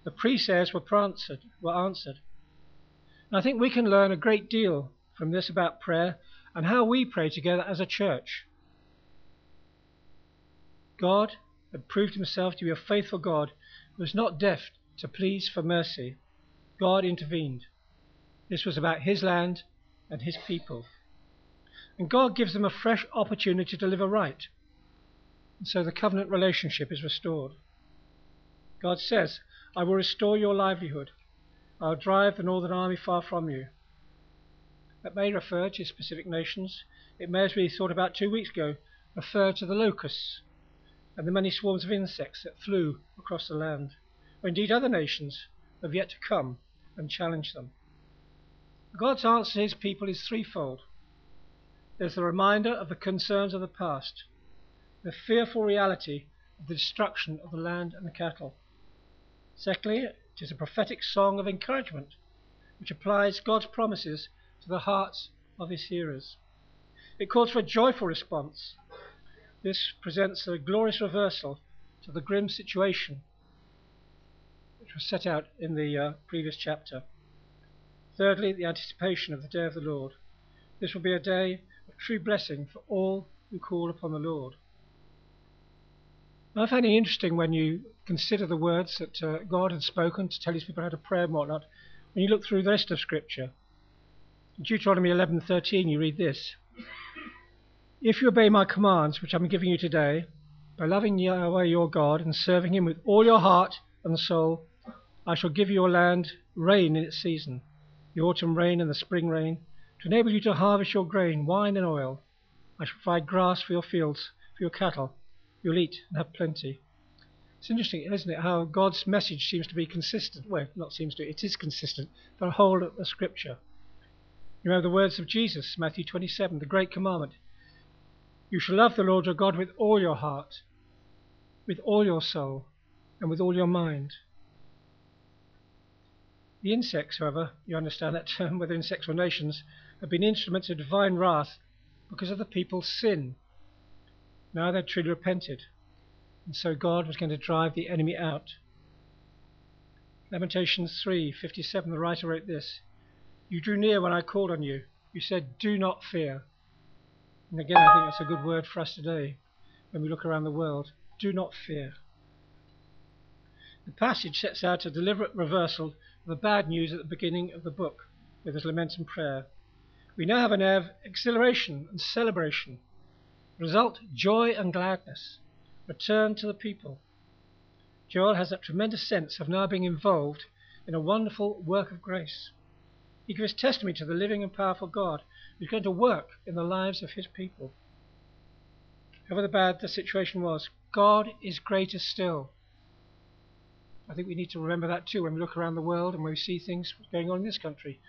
The prayers were answered. And I think we can learn a great deal from this about prayer and how we pray together as a church. God had proved himself to be a faithful God who was not deaf to pleas for mercy. God intervened. This was about his land and his people. And God gives them a fresh opportunity to live aright. And so the covenant relationship is restored. God says, I will restore your livelihood. I will drive the northern army far from you. That may refer to specific nations. It may, as we thought about 2 weeks ago, refer to the locusts and the many swarms of insects that flew across the land, or indeed other nations have yet to come and challenge them. God's answer to his people is threefold. There's the reminder of the concerns of the past, the fearful reality of the destruction of the land and the cattle. Secondly, it is a prophetic song of encouragement, which applies God's promises to the hearts of his hearers. It calls for a joyful response. This presents a glorious reversal to the grim situation which was set out in the previous chapter. Thirdly, the anticipation of the day of the Lord. This will be a day of true blessing for all who call upon the Lord. I find it interesting when you consider the words that God had spoken to tell his people how to pray and whatnot. When you look through the rest of Scripture, in Deuteronomy 11:13, you read this: If you obey my commands, which I'm giving you today, by loving Yahweh your God and serving him with all your heart and soul, I shall give your land rain in its season, the autumn rain and the spring rain, to enable you to harvest your grain, wine and oil. I shall provide grass for your fields, for your cattle. You'll eat and have plenty. It's interesting, isn't it, how God's message seems to be consistent. Well, not seems to, it is consistent for the whole of the Scripture. You remember the words of Jesus, Matthew 27, the great commandment. You shall love the Lord your God with all your heart, with all your soul, and with all your mind. The insects, however, you understand that term, whether insects or nations, have been instruments of divine wrath because of the people's sin. Now they'd truly repented, and so God was going to drive the enemy out. Lamentations 3:57, the writer wrote this: You drew near when I called on you. You said, do not fear. And again, I think that's a good word for us today when we look around the world. Do not fear. The passage sets out a deliberate reversal of the bad news at the beginning of the book with his lament and prayer. We now have an air of exhilaration and celebration. Result, joy and gladness. Return to the people. Joel has that tremendous sense of now being involved in a wonderful work of grace. He gives testimony to the living and powerful God who's going to work in the lives of his people. However bad the situation was, God is greater still. I think we need to remember that too when we look around the world and when we see things going on in this country.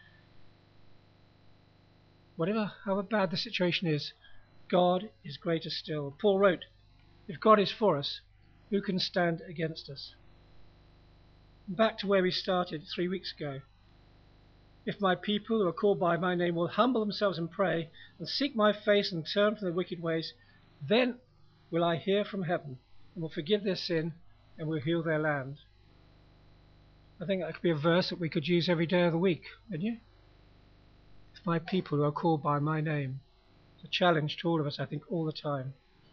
However bad the situation is, God is greater still. Paul wrote, if God is for us, who can stand against us? And back to where we started 3 weeks ago. If my people who are called by my name will humble themselves and pray and seek my face and turn from their wicked ways, then will I hear from heaven and will forgive their sin and will heal their land. I think that could be a verse that we could use every day of the week, wouldn't you? If my people who are called by my name. It's a challenge to all of us, I think, all the time.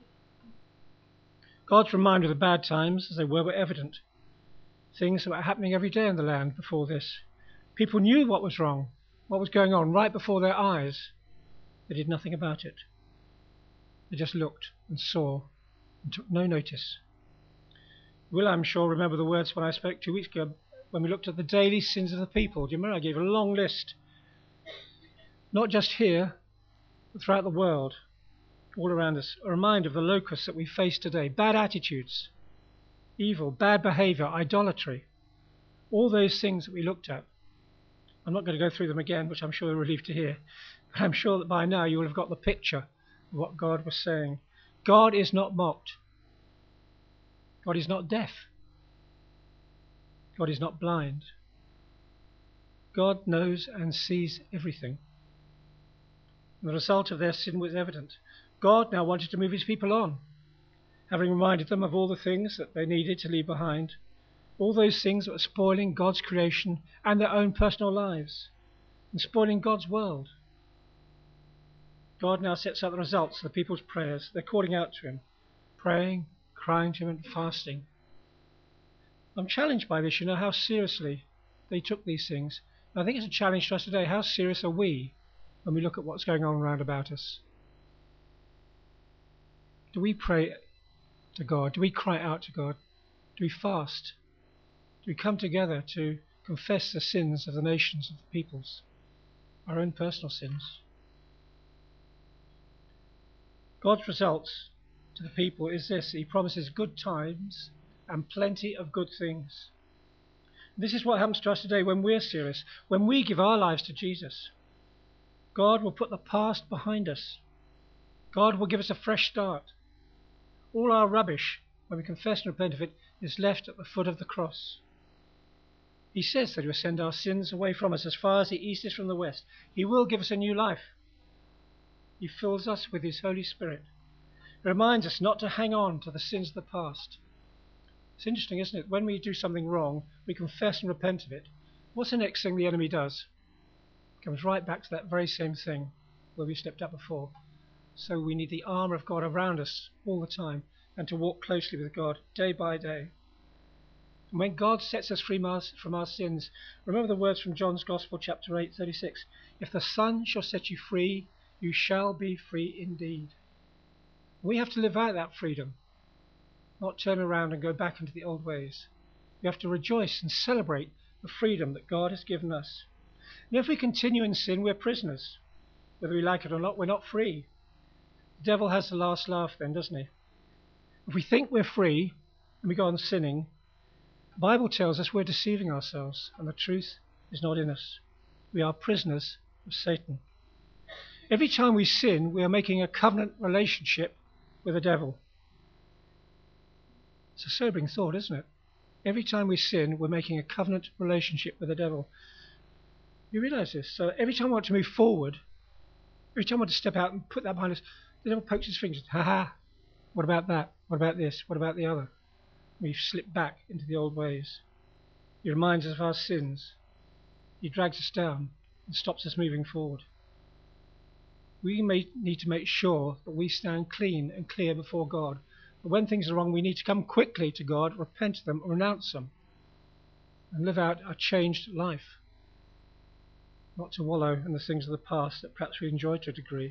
God's reminder of the bad times, as they were evident. Things that were happening every day in the land before this. People knew what was wrong, what was going on right before their eyes. They did nothing about it. They just looked and saw and took no notice. You will, I'm sure, remember the words when I spoke 2 weeks ago when we looked at the daily sins of the people. Do you remember? I gave a long list. Not just here, but throughout the world, all around us. A reminder of the locusts that we face today. Bad attitudes, evil, bad behavior, idolatry. All those things that we looked at. I'm not going to go through them again, which I'm sure you're relieved to hear. But I'm sure that by now you will have got the picture of what God was saying. God is not mocked. God is not deaf. God is not blind. God knows and sees everything. And the result of their sin was evident. God now wanted to move his people on, having reminded them of all the things that they needed to leave behind. All those things that were spoiling God's creation and their own personal lives and spoiling God's world. God now sets out the results of the people's prayers. They're calling out to him, praying, crying to him and fasting. I'm challenged by this, how seriously they took these things. And I think it's a challenge to us today. How serious are we when we look at what's going on around about us? Do we pray to God? Do we cry out to God? Do we fast? Do we come together to confess the sins of the nations, of the peoples, our own personal sins? God's results to the people is this: he promises good times and plenty of good things. This is what happens to us today when we're serious, when we give our lives to Jesus. God will put the past behind us. God will give us a fresh start. All our rubbish, when we confess and repent of it, is left at the foot of the cross. He says that he will send our sins away from us as far as the east is from the west. He will give us a new life. He fills us with his Holy Spirit. He reminds us not to hang on to the sins of the past. It's interesting, isn't it? When we do something wrong, we confess and repent of it. What's the next thing the enemy does? He comes right back to that very same thing where we stepped up before. So we need the armour of God around us all the time and to walk closely with God day by day. And when God sets us free from our sins, remember the words from John's Gospel, chapter 8:36. If the Son shall set you free, you shall be free indeed. We have to live out that freedom, not turn around and go back into the old ways. We have to rejoice and celebrate the freedom that God has given us. And if we continue in sin, we're prisoners. Whether we like it or not, we're not free. The devil has the last laugh then, doesn't he? If we think we're free and we go on sinning, the Bible tells us we're deceiving ourselves and the truth is not in us. We are prisoners of Satan. Every time we sin, we are making a covenant relationship with the devil. It's a sobering thought, isn't it? Every time we sin, we're making a covenant relationship with the devil. You realize this? So every time we want to move forward, every time we want to step out and put that behind us, the devil pokes his fingers. Ha ha! What about that? What about this? What about the other? We've slipped back into the old ways. He reminds us of our sins. He drags us down and stops us moving forward. We may need to make sure that we stand clean and clear before God. But when things are wrong, we need to come quickly to God, repent of them, renounce them, and live out a changed life. Not to wallow in the things of the past that perhaps we enjoy to a degree.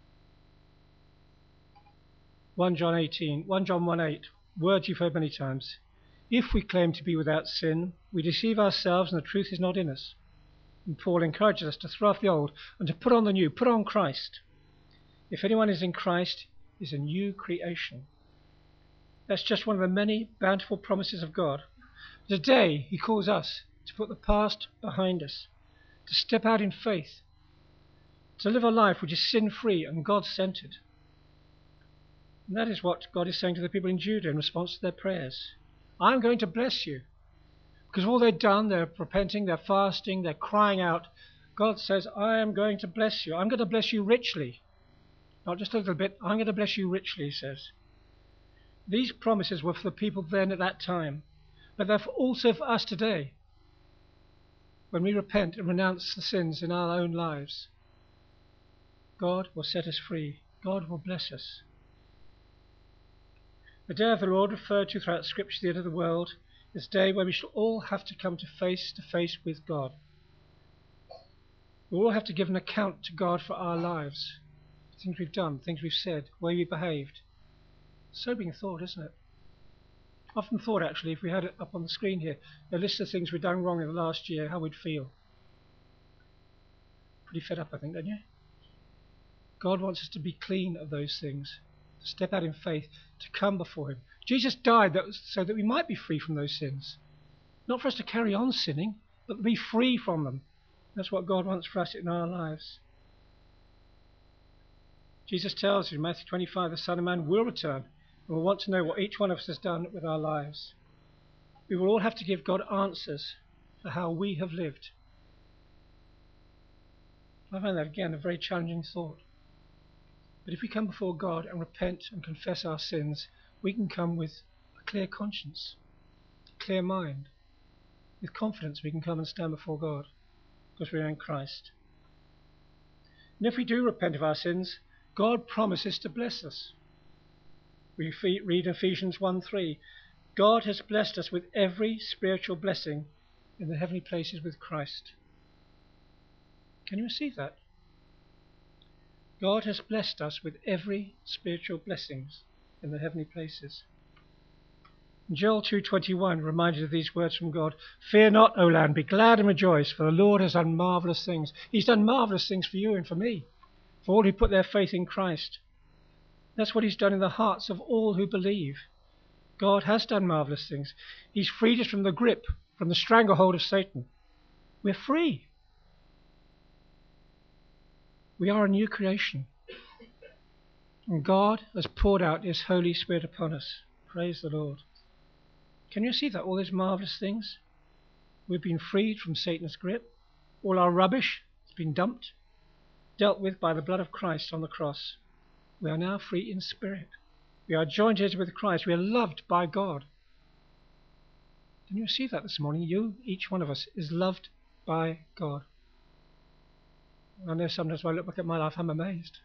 1 John 1:8, words you've heard many times. If we claim to be without sin, we deceive ourselves and the truth is not in us. And Paul encourages us to throw off the old and to put on the new, put on Christ. If anyone is in Christ, he is a new creation. That's just one of the many bountiful promises of God. Today, he calls us to put the past behind us, to step out in faith, to live a life which is sin-free and God-centered. And that is what God is saying to the people in Judah in response to their prayers. I'm going to bless you. Because all they've done, they're repenting, they're fasting, they're crying out. God says, I am going to bless you. I'm going to bless you richly. Not just a little bit, I'm going to bless you richly, he says. These promises were for the people then at that time, but they're also for us today. When we repent and renounce the sins in our own lives, God will set us free. God will bless us. The day of the Lord referred to throughout Scripture, the end of the world, is a day where we shall all have to come to face with God. We all have to give an account to God for our lives, things we've done, things we've said, the way we behaved. Sobering thought, isn't it? Often thought, actually, if we had it up on the screen here, a list of things we've done wrong in the last year, how we'd feel. Pretty fed up, I think, don't you? God wants us to be clean of those things, to step out in faith, to come before him. Jesus died so that we might be free from those sins. Not for us to carry on sinning, but to be free from them. That's what God wants for us in our lives. Jesus tells you in Matthew 25, the Son of Man will return, and will want to know what each one of us has done with our lives. We will all have to give God answers for how we have lived. I find that, again, a very challenging thought. But if we come before God and repent and confess our sins, we can come with a clear conscience, a clear mind, with confidence we can come and stand before God because we are in Christ. And if we do repent of our sins, God promises to bless us. We read Ephesians 1:3, God has blessed us with every spiritual blessing in the heavenly places with Christ. Can you receive that? God has blessed us with every spiritual blessings in the heavenly places. And Joel 2:21 reminded of these words from God. Fear not, O land, be glad and rejoice, for the Lord has done marvellous things. He's done marvellous things for you and for me, for all who put their faith in Christ. That's what he's done in the hearts of all who believe. God has done marvellous things. He's freed us from the grip, from the stranglehold of Satan. We're free. We are a new creation. And God has poured out his Holy Spirit upon us. Praise the Lord. Can you see that? All those marvellous things? We've been freed from Satan's grip. All our rubbish has been dumped, dealt with by the blood of Christ on the cross. We are now free in spirit. We are joined here with Christ. We are loved by God. Can you receive that this morning? You, each one of us, is loved by God. I know sometimes when I look back at my life, I'm amazed.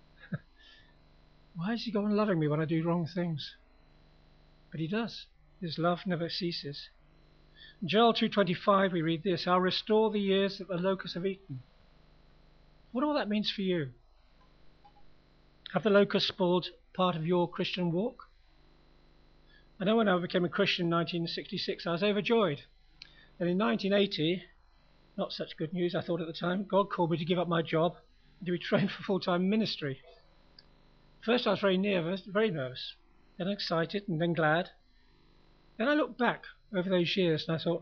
Why is he going on loving me when I do wrong things? But he does. His love never ceases. In Joel 2:25 we read this, I'll restore the years that the locusts have eaten. What all that means for you? Have the locusts spoiled part of your Christian walk? I know when I became a Christian in 1966, I was overjoyed. And in 1980, not such good news, I thought at the time, God called me to give up my job and to be trained for full-time ministry. First I was very nervous, then excited and then glad. Then I looked back over those years and I thought,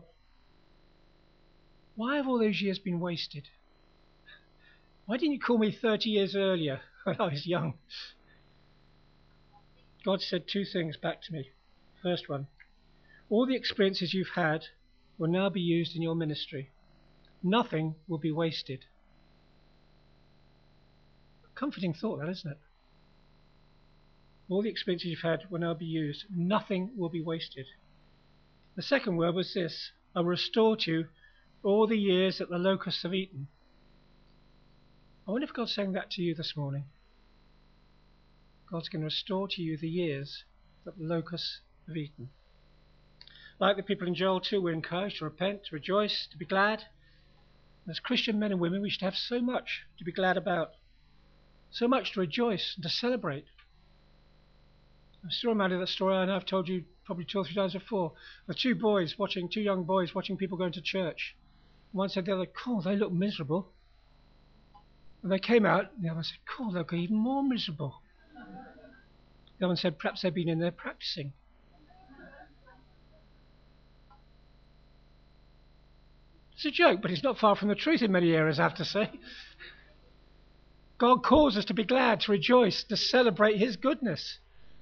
why have all those years been wasted? Why didn't you call me 30 years earlier when I was young? God said two things back to me. First one, all the experiences you've had will now be used in your ministry. Nothing will be wasted. Comforting thought, that, isn't it? All the experiences you've had will now be used. Nothing will be wasted. The second word was this, I will restore to you all the years that the locusts have eaten. I wonder if God's saying that to you this morning. God's going to restore to you the years that the locusts have eaten. Like the people in Joel 2, we're encouraged to repent, to rejoice, to be glad. As Christian men and women, we should have so much to be glad about, so much to rejoice and to celebrate. I'm still reminded of that story I know I've told you probably 2 or 3 times before, of two young boys watching people going to church. One said to the other, cool, they look miserable. And they came out, and the other said, cool, they look even more miserable. The other one said, perhaps they've been in there practicing. It's a joke, but it's not far from the truth in many areas, I have to say. God calls us to be glad, to rejoice, to celebrate his goodness.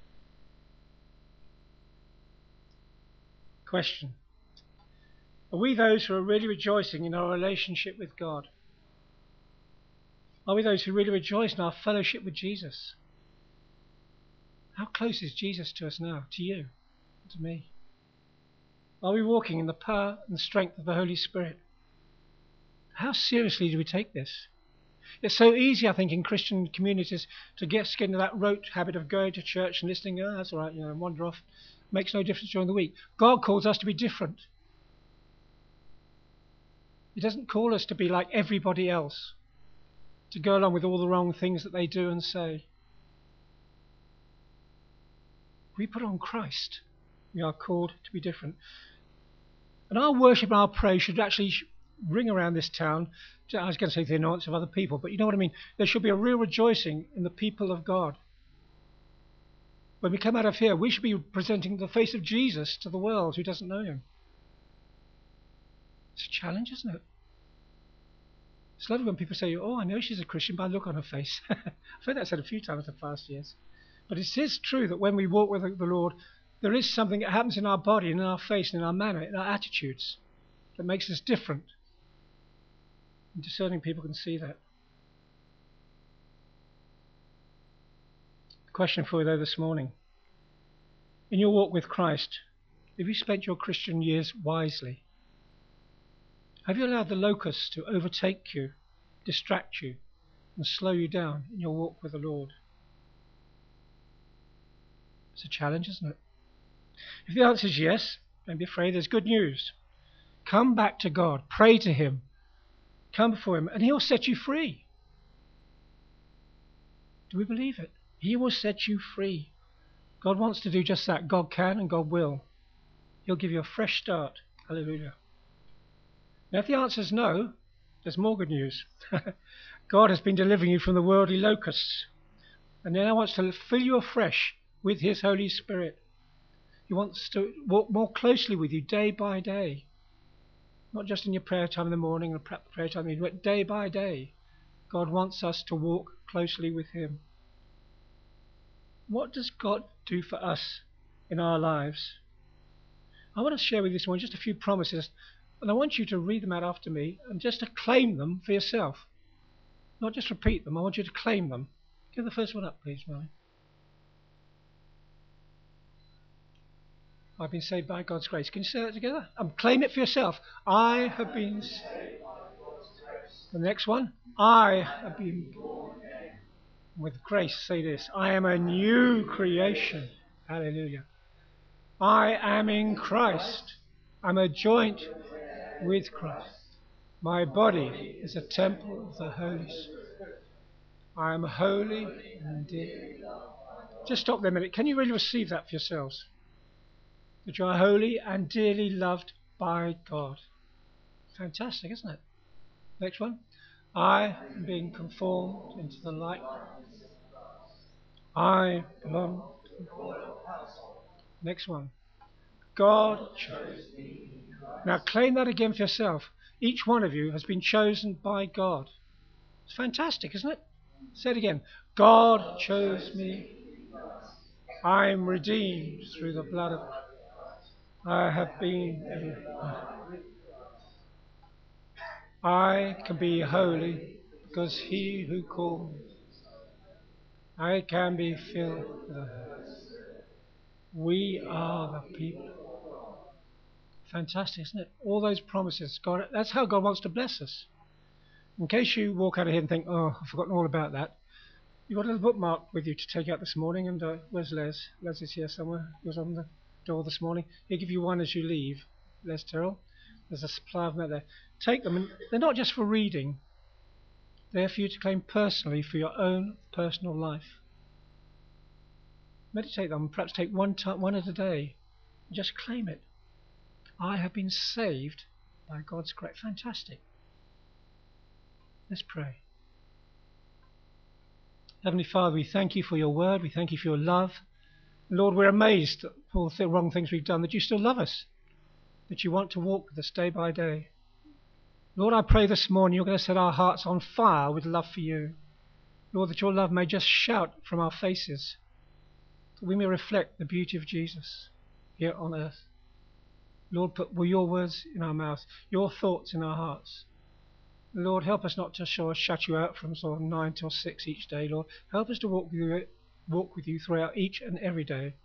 Question. Are we those who are really rejoicing in our relationship with God? Are we those who really rejoice in our fellowship with Jesus? How close is Jesus to us now, to you, to me? Are we walking in the power and strength of the Holy Spirit? How seriously do we take this? It's so easy, I think, in Christian communities to get into that rote habit of going to church and listening, oh, that's all right, and wander off. Makes no difference during the week. God calls us to be different. He doesn't call us to be like everybody else, to go along with all the wrong things that they do and say. We put on Christ. We are called to be different. And our worship and our praise should actually ring around this town. I was going to say the annoyance of other people, but you know what I mean. There should be a real rejoicing in the people of God. When we come out of here, we should be presenting the face of Jesus to the world who doesn't know him. It's a challenge, isn't it? It's lovely when people say, oh, I know she's a Christian by the look on her face. I've heard that said a few times in the past years. But it is true that when we walk with the Lord, there is something that happens in our body, in our face, in our manner, in our attitudes that makes us different. And discerning people can see that. Question for you though this morning. In your walk with Christ, have you spent your Christian years wisely? Have you allowed the locusts to overtake you, distract you, and slow you down in your walk with the Lord? It's a challenge, isn't it? If the answer is yes, don't be afraid, there's good news. Come back to God, pray to him, come before him, and he'll set you free. Do we believe it? He will set you free. God wants to do just that. God can and God will. He'll give you a fresh start. Hallelujah. Now, if the answer is no, there's more good news. God has been delivering you from the worldly locusts, and now wants to fill you afresh with his Holy Spirit. He wants to walk more closely with you day by day, not just in your prayer time in the morning and prayer time in the evening, but day by day. God wants us to walk closely with him. What does God do for us in our lives? I want to share with you this morning just a few promises, and I want you to read them out after me and just to claim them for yourself. Not just repeat them, I want you to claim them. Give the first one up, please, Molly. I've been saved by God's grace. Can you say that together? Claim it for yourself. I have been saved by God's grace. The next one. I have been born again. With grace, say this. I am a new creation. Hallelujah. I am in Christ. I'm a joint with Christ. My body is a temple of the Holy Spirit. I am holy and dearly loved. Just stop there a minute. Can you really receive that for yourselves? That you are holy and dearly loved by God. Fantastic, isn't it? Next one. I am being conformed into the likeness. I belong to the royal household. Next one. God chose me. Now claim that again for yourself. Each one of you has been chosen by God. It's fantastic, isn't it? Say it again. God chose me. I am redeemed through the blood of Christ. I have been. I can be holy because he who called me. I can be filled with the Holy Spirit. We are the people. Fantastic, isn't it? All those promises. God, that's how God wants to bless us. In case you walk out of here and think, oh, I've forgotten all about that, you've got a little bookmark with you to take out this morning. And where's Les? Les is here somewhere. He was on the door this morning. He'll give you one as you leave. Les Terrell. There's a supply of them out there. Take them. And they're not just for reading. They're for you to claim personally for your own personal life. Meditate on them. Perhaps take one at a day. And just claim it. I have been saved by God's grace. Fantastic. Let's pray. Heavenly Father, we thank you for your word. We thank you for your love. Lord, we're amazed at all the wrong things we've done, that you still love us, that you want to walk with us day by day. Lord, I pray this morning you're going to set our hearts on fire with love for you. Lord, that your love may just shout from our faces, that we may reflect the beauty of Jesus here on earth. Lord, put your words in our mouths, your thoughts in our hearts. Lord, help us not to shut you out from sort of 9 till 6 each day, Lord. Help us to walk with you throughout each and every day.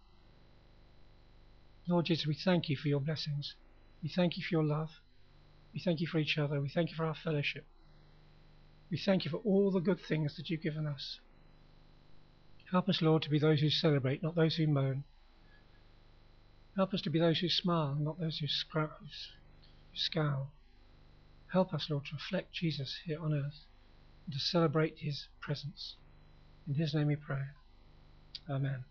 Lord Jesus, we thank you for your blessings. We thank you for your love. We thank you for each other. We thank you for our fellowship. We thank you for all the good things that you've given us. Help us, Lord, to be those who celebrate, not those who moan. Help us to be those who smile, not those who scowl. Help us, Lord, to reflect Jesus here on earth and to celebrate his presence. In his name we pray. Amen.